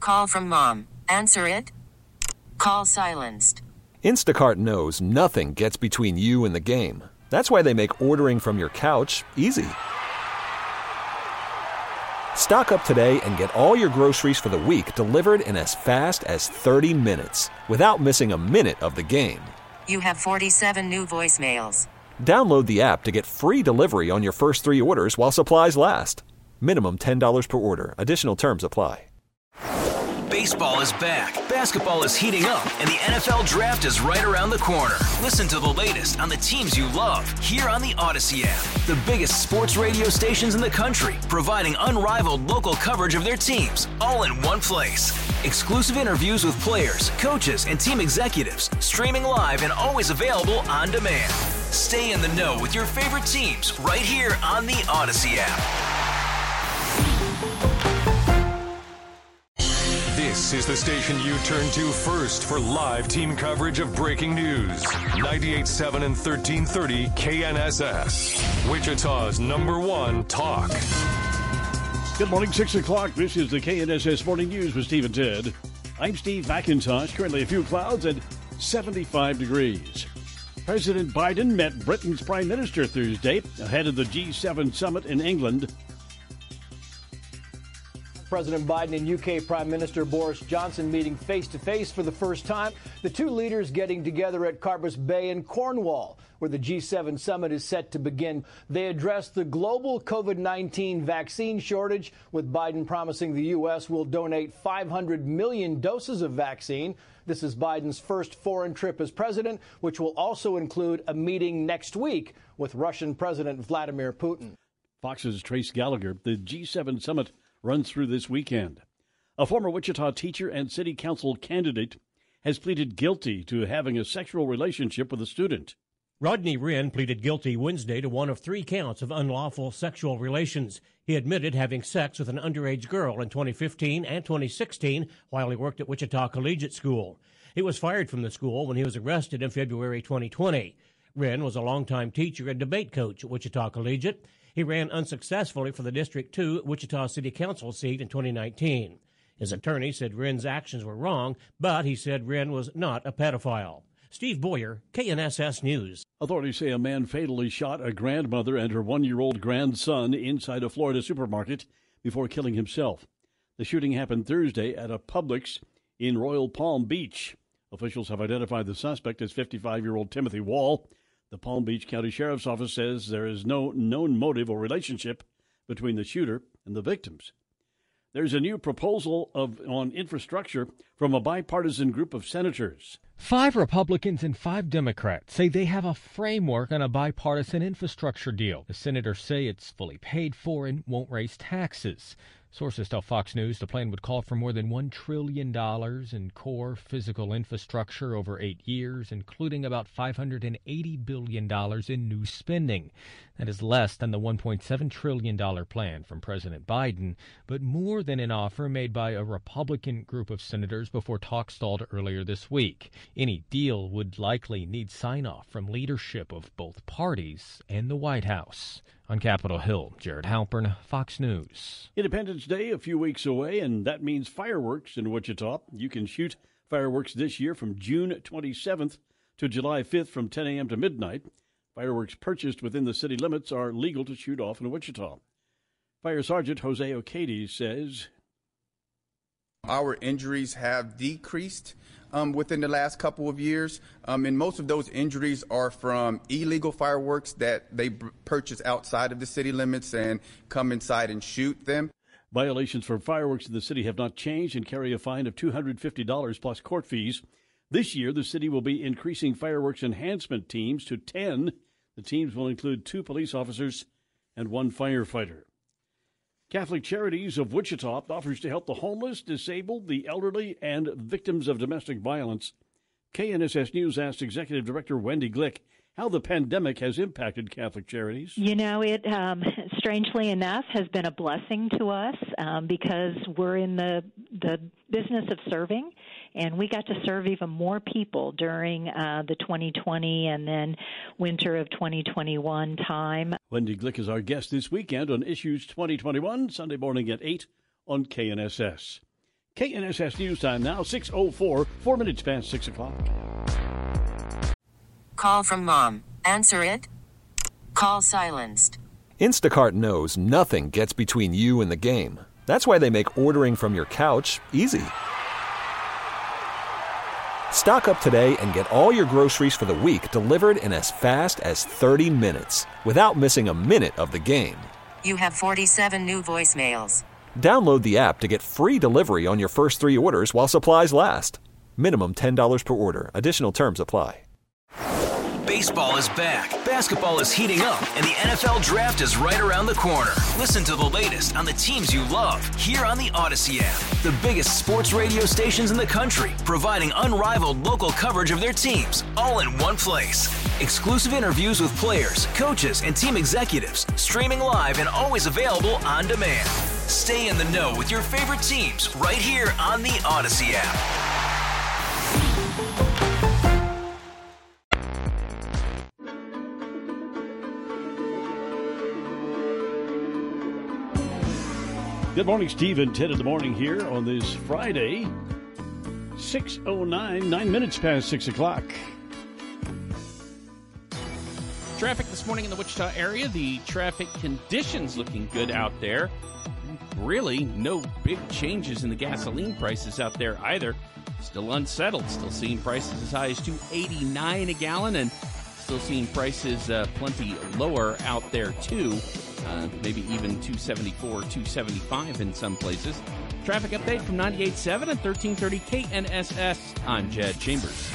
Call from mom. Answer it. Call silenced. Instacart knows nothing gets between you and the game. That's why they make ordering from your couch easy. Stock up today and get all your groceries for the week delivered in as fast as 30 minutes without missing a minute of the game. You have 47 new voicemails. Download the app to get free delivery on your first 3 orders while supplies last. Minimum $10 per order. Additional terms apply. Baseball is back, basketball is heating up, and the NFL Draft is right around the corner. Listen to the latest on the teams you love here on the Odyssey app. The biggest sports radio stations in the country, providing unrivaled local coverage of their teams, all in one place. Exclusive interviews with players, coaches, and team executives, streaming live and always available on demand. Stay in the know with your favorite teams right here on the Odyssey app. This is the station you turn to first for live team coverage of breaking news. 98.7 and 1330 KNSS. Wichita's #1 talk. Good morning, 6 o'clock. This is the KNSS Morning News with Steve and Ted. I'm Steve McIntosh. Currently a few clouds and 75 degrees. President Biden met Britain's Prime Minister Thursday ahead of the G7 summit in England. President Biden and UK Prime Minister Boris Johnson meeting face-to-face for the first time. The two leaders getting together at Carbis Bay in Cornwall, where the G7 summit is set to begin. They addressed the global COVID-19 vaccine shortage, with Biden promising the U.S. will donate 500 million doses of vaccine. This is Biden's first foreign trip as president, which will also include a meeting next week with Russian President Vladimir Putin. Fox's Trace Gallagher. The G7 summit runs through this weekend. A former Wichita teacher and city council candidate has pleaded guilty to having a sexual relationship with a student. Rodney Wren pleaded guilty Wednesday to one of 3 counts of unlawful sexual relations. He admitted having sex with an underage girl in 2015 and 2016 while he worked at Wichita Collegiate School. He was fired from the school when he was arrested in February 2020. Wren was a longtime teacher and debate coach at Wichita Collegiate. He ran unsuccessfully for the District 2 Wichita City Council seat in 2019. His attorney said Wren's actions were wrong, but he said Wren was not a pedophile. Steve Boyer, KNSS News. Authorities say a man fatally shot a grandmother and her 1-year-old grandson inside a Florida supermarket before killing himself. The shooting happened Thursday at a Publix in Royal Palm Beach. Officials have identified the suspect as 55-year-old Timothy Wall. The Palm Beach County Sheriff's Office says there is no known motive or relationship between the shooter and the victims. There's a new proposal on infrastructure from a bipartisan group of senators. 5 Republicans and 5 Democrats say they have a framework on a bipartisan infrastructure deal. The senators say it's fully paid for and won't raise taxes. Sources tell Fox News the plan would call for more than $1 trillion in core physical infrastructure over 8 years, including about $580 billion in new spending. That is less than the $1.7 trillion plan from President Biden, but more than an offer made by a Republican group of senators before talks stalled earlier this week. Any deal would likely need sign-off from leadership of both parties and the White House. On Capitol Hill, Jared Halpern, Fox News. Independence Day a few weeks away, and that means fireworks in Wichita. You can shoot fireworks this year from June 27th to July 5th from 10 a.m. to midnight. Fireworks purchased within the city limits are legal to shoot off in Wichita. Fire Sergeant Jose O'Cady says, our injuries have decreased within the last couple of years, and most of those injuries are from illegal fireworks that they purchase outside of the city limits and come inside and shoot them. Violations for fireworks in the city have not changed and carry a fine of $250 plus court fees. This year, the city will be increasing fireworks enhancement teams to 10. The teams will include 2 police officers and 1 firefighter. Catholic Charities of Wichita offers to help the homeless, disabled, the elderly, and victims of domestic violence. KNSS News asked Executive Director Wendy Glick how the pandemic has impacted Catholic Charities. You know, it, strangely enough, has been a blessing to us because we're in the business of serving, and we got to serve even more people during the 2020 and then winter of 2021 time. Wendy Glick is our guest this weekend on Issues 2021, Sunday morning at 8 on KNSS. KNSS News Time now, 6:04, 4 minutes past 6 o'clock. Call from mom. Answer it. Call silenced. Instacart knows nothing gets between you and the game. That's why they make ordering from your couch easy. Stock up today and get all your groceries for the week delivered in as fast as 30 minutes without missing a minute of the game. You have 47 new voicemails. Download the app to get free delivery on your first 3 orders while supplies last. Minimum $10 per order. Additional terms apply. Baseball is back, basketball is heating up, and the NFL Draft is right around the corner. Listen to the latest on the teams you love here on the Odyssey app. The biggest sports radio stations in the country, providing unrivaled local coverage of their teams, all in one place. Exclusive interviews with players, coaches, and team executives, streaming live and always available on demand. Stay in the know with your favorite teams right here on the Odyssey app. Good morning, Steve and Ted in the morning here on this Friday, 6:09, 9 minutes past 6 o'clock. Traffic this morning in the Wichita area. The traffic conditions looking good out there. Really, no big changes in the gasoline prices out there either. Still unsettled. Still seeing prices as high as $2.89 a gallon, and still seeing prices plenty lower out there too. Maybe even $2.74, $2.75 in some places. Traffic update from 98.7 and 1330 KNSS. I'm Jed Chambers.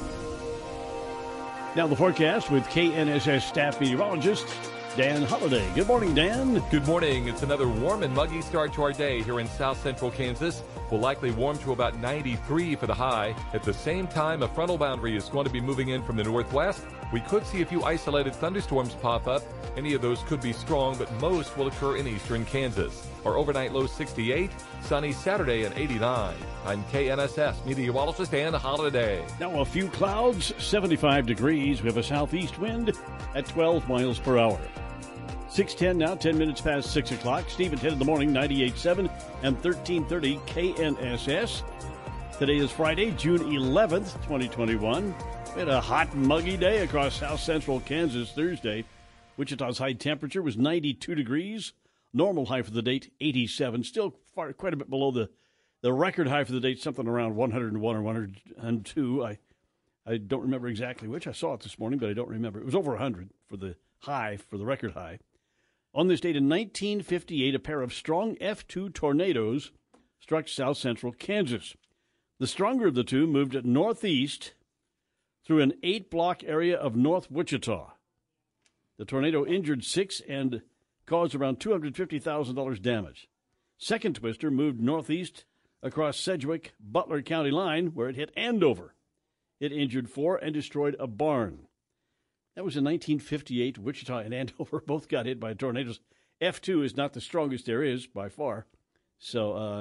Now the forecast with KNSS staff meteorologist Dan Holliday. Good morning, Dan. Good morning. It's another warm and muggy start to our day here in south central Kansas. We'll likely warm to about 93 for the high. At the same time, a frontal boundary is going to be moving in from the northwest. We could see a few isolated thunderstorms pop up. Any of those could be strong, but most will occur in eastern Kansas. Our overnight low 68, sunny Saturday at 89. I'm KNSS meteorologist Dan Holliday. Now a few clouds, 75 degrees. We have a southeast wind at 12 miles per hour. 6:10 now, 10 minutes past 6 o'clock. Steve and Ted in the morning, 98.7 and 1330 KNSS. Today is Friday, June 11th, 2021. We had a hot, muggy day across south central Kansas Thursday. Wichita's high temperature was 92 degrees. Normal high for the date, 87. Still quite a bit below the record high for the date, something around 101 or 102. I don't remember exactly which. I saw it this morning, but I don't remember. It was over 100 for the high, for the record high. On this date in 1958, a pair of strong F2 tornadoes struck south central Kansas. The stronger of the two moved northeast through an 8-block area of North Wichita. The tornado injured 6 and caused around $250,000 damage. Second twister moved northeast across Sedgwick-Butler County line, where it hit Andover. It injured 4 and destroyed a barn. That was in 1958. Wichita and Andover both got hit by tornadoes. F2 is not the strongest there is, by far. So,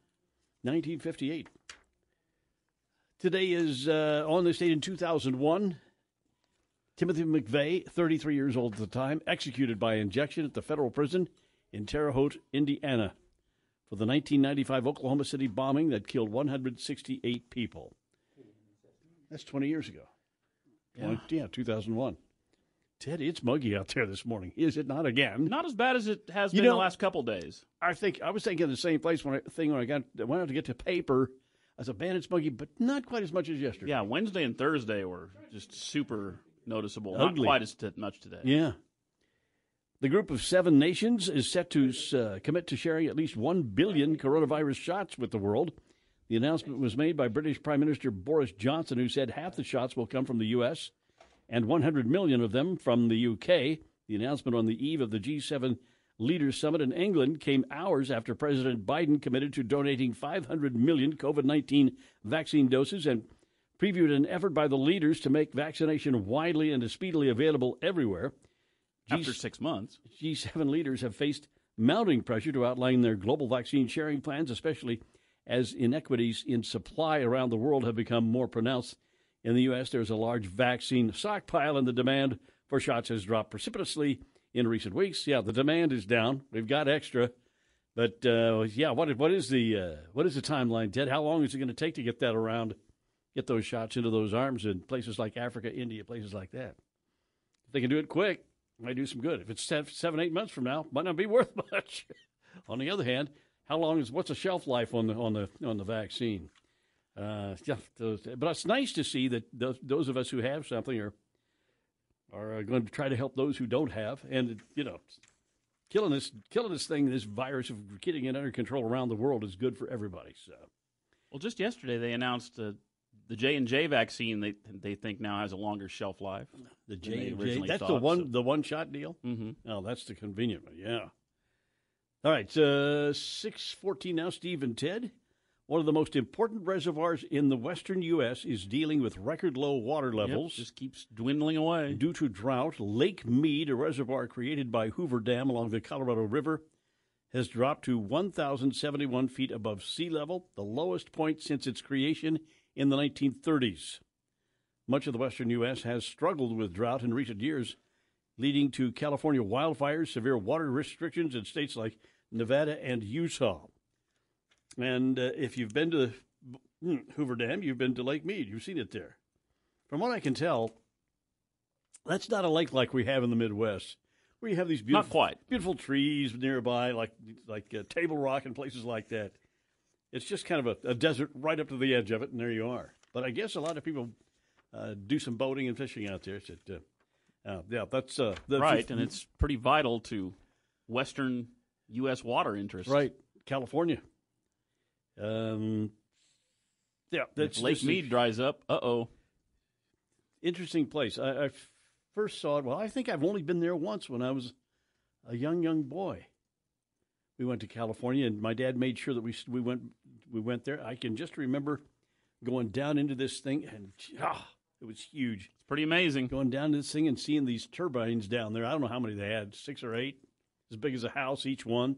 1958. Today is, on this date in 2001, Timothy McVeigh, 33 years old at the time, executed by injection at the federal prison in Terre Haute, Indiana, for the 1995 Oklahoma City bombing that killed 168 people. That's 20 years ago. Yeah, 2001. Ted, it's muggy out there this morning. Is it not again? Not as bad as it has been the last couple days. I was thinking the same place when I went out to get to paper. I said, man, it's muggy, but not quite as much as yesterday. Yeah, Wednesday and Thursday were just super noticeable. Ugly. Not quite as much today. Yeah. The group of 7 nations is set to commit to sharing at least 1 billion coronavirus shots with the world. The announcement was made by British Prime Minister Boris Johnson, who said half the shots will come from the U.S. and 100 million of them from the U.K. The announcement on the eve of the G7 Leaders Summit in England came hours after President Biden committed to donating 500 million COVID-19 vaccine doses and previewed an effort by the leaders to make vaccination widely and speedily available everywhere. After 6 months. G7 leaders have faced mounting pressure to outline their global vaccine sharing plans, especially as inequities in supply around the world have become more pronounced. In the U.S., there's a large vaccine stockpile, and the demand for shots has dropped precipitously in recent weeks. Yeah, the demand is down. We've got extra. But yeah, what is the timeline, Ted? How long is it going to take to get that around, get those shots into those arms in places like Africa, India, places like that? If they can do it quick, it might do some good. If it's 7-8 months from now, might not be worth much. On the other hand, what's the shelf life on the vaccine? But it's nice to see that those of us who have something are going to try to help those who don't have, and killing this thing, this virus, of getting it under control around the world is good for everybody. So, well, just yesterday they announced the J&J vaccine. They think now has a longer shelf life. The J&J, that's the one shot deal. Mm-hmm. Oh, that's the convenient one. Yeah. All right, 6:14 now. Steve and Ted. One of the most important reservoirs in the western U.S. is dealing with record low water levels. Just keeps dwindling away. Due to drought, Lake Mead, a reservoir created by Hoover Dam along the Colorado River, has dropped to 1,071 feet above sea level, the lowest point since its creation in the 1930s. Much of the western U.S. has struggled with drought in recent years, leading to California wildfires, severe water restrictions in states like Nevada and Utah. And if you've been to Hoover Dam, you've been to Lake Mead. You've seen it there. From what I can tell, that's not a lake like we have in the Midwest, where you have these beautiful trees nearby, like Table Rock and places like that. It's just kind of a desert right up to the edge of it, and there you are. But I guess a lot of people do some boating and fishing out there. That's right, and it's pretty vital to Western U.S. water interests. Right, California. If Lake Mead dries up, interesting place. I first saw it. Well, I think I've only been there once when I was a young boy. We went to California, and my dad made sure that we went there. I can just remember going down into this thing, and it was huge. It's pretty amazing. Going down to this thing and seeing these turbines down there. I don't know how many they had, 6 or 8, as big as a house each one.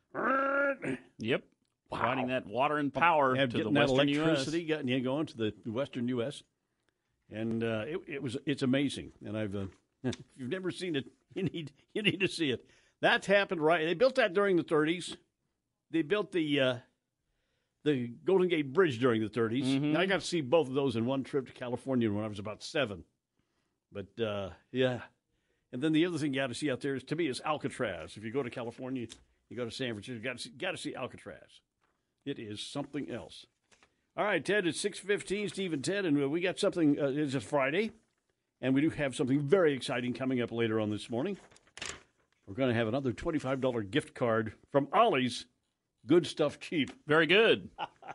Yep. Wow. Providing that water and power to the western electricity, U.S. getting going to the western U.S. And it's amazing. And if you've never seen it, you need to see it. That's happened right. They built that during the 30s. They built the Golden Gate Bridge during the 30s. Mm-hmm. I got to see both of those in one trip to California when I was about 7. But yeah. And then the other thing you got to see out there is Alcatraz. If you go to California, you go to San Francisco, you got to see Alcatraz. It is something else. All right, Ted, it's 6:15, Steve and Ted, and we got something. It's a Friday, and we do have something very exciting coming up later on this morning. We're going to have another $25 gift card from Ollie's. Good stuff, cheap. Very good.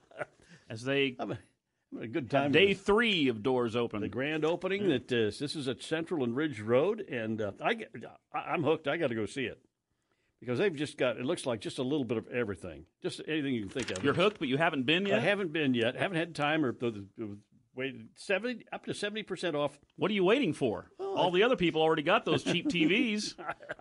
As they have a good time. Day 3 of doors open. The grand opening. That this is at Central and Ridge Road, and I'm hooked. I got to go see it. Because they've just got, it looks like just a little bit of everything. Just anything you can think of. You're hooked, but you haven't been yet? I haven't been yet. Haven't had time or waited up to 70% off. What are you waiting for? All the other people already got those cheap TVs.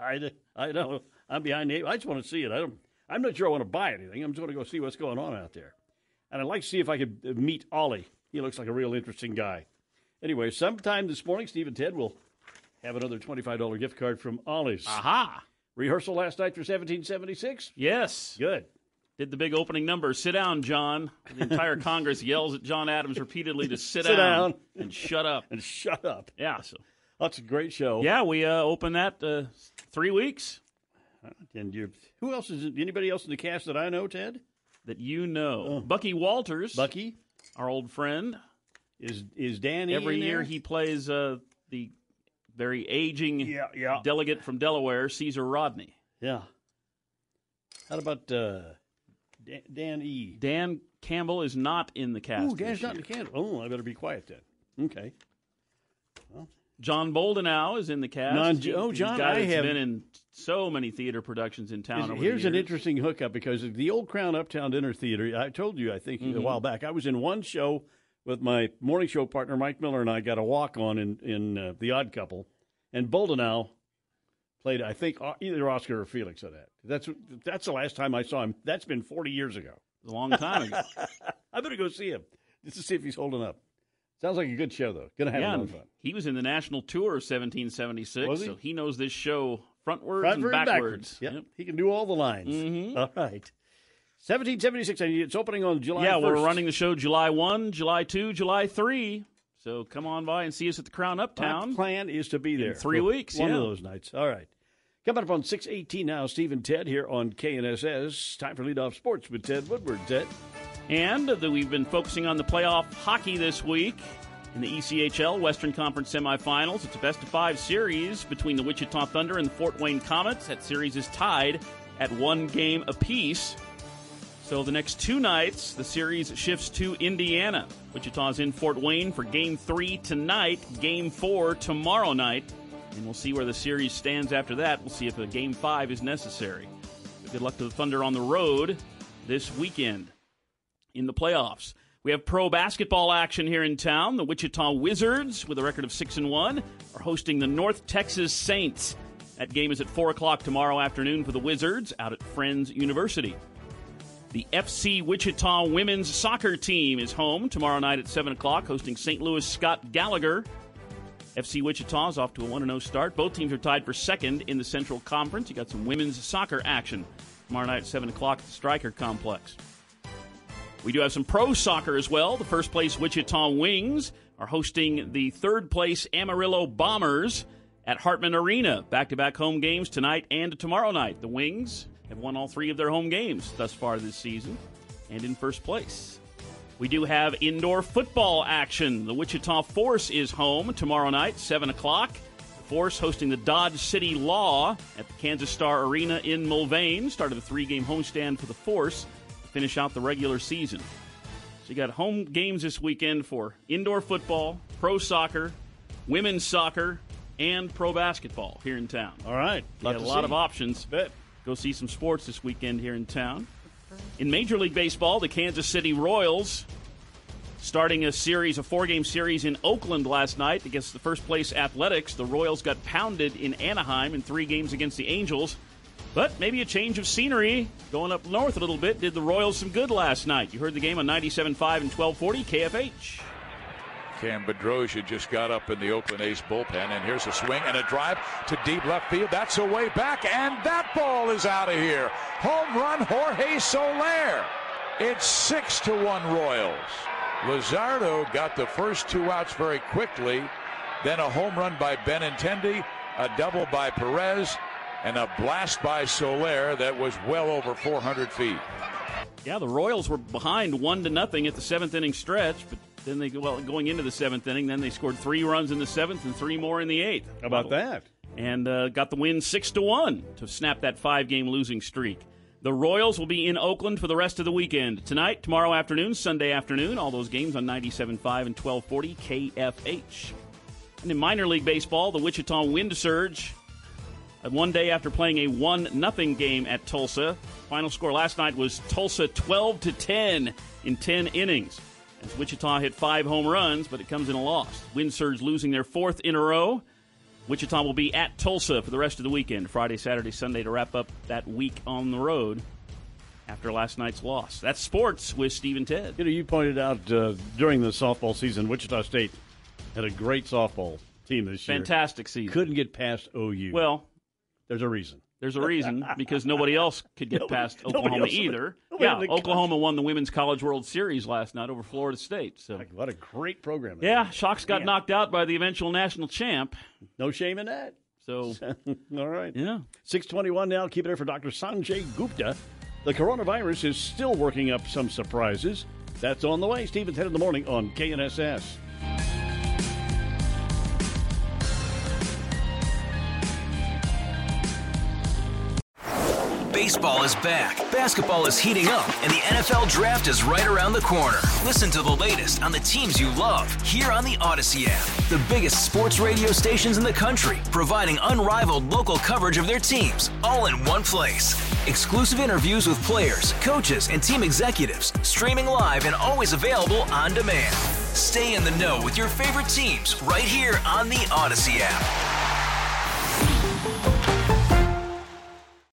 I know. I'm behind the eight. I just want to see it. I'm not sure I want to buy anything. I'm just going to go see what's going on out there. And I'd like to see if I could meet Ollie. He looks like a real interesting guy. Anyway, sometime this morning, Steve and Ted will have another $25 gift card from Ollie's. Aha! Rehearsal last night for 1776? Yes. Good. Did the big opening number. Sit down, John. The entire Congress yells at John Adams repeatedly to sit down and shut up. And shut up. Yeah. So that's a great show. Yeah, we opened that 3 weeks. And who else is it? Anybody else in the cast that I know, Ted? That you know. Bucky Walters. Bucky. Our old friend. Is Danny Every in year there? he plays the very aging delegate from Delaware, Caesar Rodney. Yeah. How about Dan E.? Dan Campbell is not in the cast. Oh, Dan's not in the cast. Oh, I better be quiet then. Okay. Well, John Boldenau is in the cast. John, guy that's been in so many theater productions in town over the Here's years. an interesting hookup because the old Crown Uptown Dinner Theater, I told you, I think, a while back, I was in one show with my morning show partner, Mike Miller, and I got a walk-on in The Odd Couple. And Boldenau played, I think, either Oscar or Felix of that. That's the last time I saw him. That's been 40 years ago. A long time ago. I better go see him just to see if he's holding up. Sounds like a good show, though. Going to have a lot of fun. He was in the national tour of 1776, Was he? so he knows this show Frontwards and backwards. Yep. He can do all the lines. Mm-hmm. All right. 1776, it's opening on July 1st. We're running the show July 1, July 2, July 3. So come on by and see us at the Crown Uptown. My plan is to be there. In 3 weeks, One of those nights. All right. Coming up on 6:18 now, Steve and Ted here on KNSS. Time for Leadoff Sports with Ted Woodward. Ted. And we've been focusing on the playoff hockey this week. In the ECHL Western Conference semifinals, it's a best-of-5 series between the Wichita Thunder and the Fort Wayne Comets. That series is tied at 1 game apiece. So the next 2 nights, the series shifts to Indiana. Wichita's in Fort Wayne for Game 3 tonight, Game 4 tomorrow night. And we'll see where the series stands after that. We'll see if a Game 5 is necessary. But good luck to the Thunder on the road this weekend in the playoffs. We have pro basketball action here in town. The Wichita Wizards, with a record of 6-1, are hosting the North Texas Saints. That game is at 4 o'clock tomorrow afternoon for the Wizards out at Friends University. The FC Wichita women's soccer team is home tomorrow night at 7 o'clock, hosting St. Louis Scott Gallagher. FC Wichita is off to a 1-0 start. Both teams are tied for second in the Central Conference. You got some women's soccer action tomorrow night at 7 o'clock at the Stryker Complex. We do have some pro soccer as well. The first-place Wichita Wings are hosting the third-place Amarillo Bombers at Hartman Arena. Back-to-back home games tonight and tomorrow night. The Wings have won all 3 of their home games thus far this season and in first place. We do have indoor football action. The Wichita Force is home tomorrow night, 7 o'clock. The Force hosting the Dodge City Law at the Kansas Star Arena in Mulvane. Started a 3-game homestand for the Force to finish out the regular season. So you got home games this weekend for indoor football, pro soccer, women's soccer, and pro basketball here in town. All right. Got a lot of options. Go see some sports this weekend here in town. In Major League Baseball, the Kansas City Royals starting a 4-game series in Oakland last night against the first-place Athletics. The Royals got pounded in Anaheim in 3 games against the Angels. But maybe a change of scenery, going up north a little bit, did the Royals some good last night. You heard the game on 97.5 and 1240 KFH. Cam Bedrosian just got up in the Oakland A's bullpen, and here's a swing and a drive to deep left field. That's a way back, and that ball is out of here. Home run, Jorge Soler. It's 6-1 Royals. Luzardo got the first 2 outs very quickly, then a home run by Benintendi, a double by Perez, and a blast by Soler that was well over 400 feet. Yeah, the Royals were behind 1-0 at the 7th inning stretch, but then going into the 7th inning, then they scored 3 runs in the 7th and 3 more in the 8th. How about that? And got the win 6-1 to snap that 5-game losing streak. The Royals will be in Oakland for the rest of the weekend. Tonight, tomorrow afternoon, Sunday afternoon, all those games on 97.5 and 1240 KFH. And in minor league baseball, the Wichita Wind Surge, one day after playing a 1-0 game at Tulsa. Final score last night was Tulsa 12-10 in 10 innings. As Wichita hit 5 home runs, but it comes in a loss. Wind Surge losing their 4th in a row. Wichita will be at Tulsa for the rest of the weekend, Friday, Saturday, Sunday, to wrap up that week on the road after last night's loss. That's sports with Steve and Ted. You pointed out during the softball season, Wichita State had a great softball team this year. Fantastic season. Couldn't get past OU. Well, there's a reason. There's a reason, because nobody else could get past Oklahoma either. Yeah, Oklahoma won the Women's College World Series last night over Florida State. So what a great program. Yeah, Shawks got knocked out by the eventual national champ. No shame in that. So, all right. Yeah. 6:21 now. Keep it there for Dr. Sanjay Gupta. The coronavirus is still working up some surprises. That's on the way. Stephen's Head in the Morning on KNSS. Baseball is back, basketball is heating up, and the NFL Draft is right around the corner. Listen to the latest on the teams you love here on the Odyssey app. The biggest sports radio stations in the country, providing unrivaled local coverage of their teams, all in one place. Exclusive interviews with players, coaches, and team executives, streaming live and always available on demand. Stay in the know with your favorite teams right here on the Odyssey app.